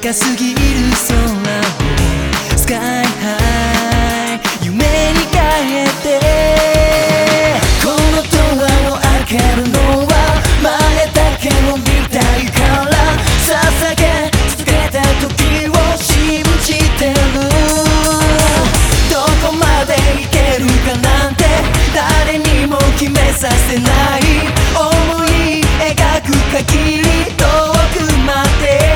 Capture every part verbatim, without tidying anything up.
高すぎる空をスカイハイ夢に変えて、このドアを開けるのは前だけを見たいから、捧げ続けた時を信じてる。どこまでいけるかなんて誰にも決めさせない、思い描く限り遠くまで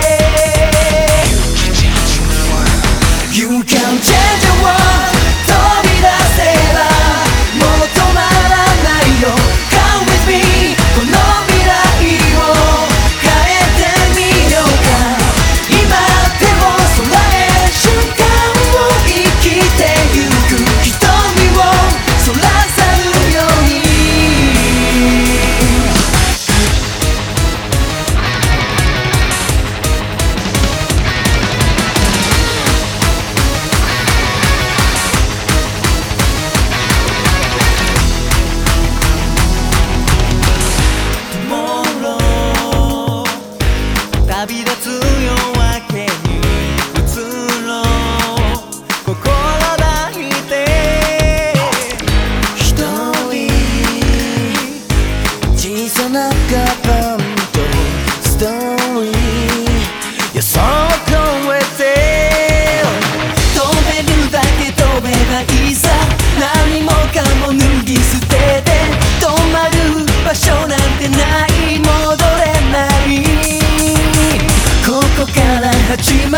You can change the world 飛び出せばもう止まらないよ Come with me この未来を変えてみようか。今でも空へ瞬間を生きてゆく瞳をそらさぬように。旅立つ夜明けに移ろう心抱いて、一人小さなカバンとストーリー予想を超えて飛べるだけ飛べばいいさ。何もかも脱ぎ捨てて止まる場所なんてない、戻れない。ここから始ま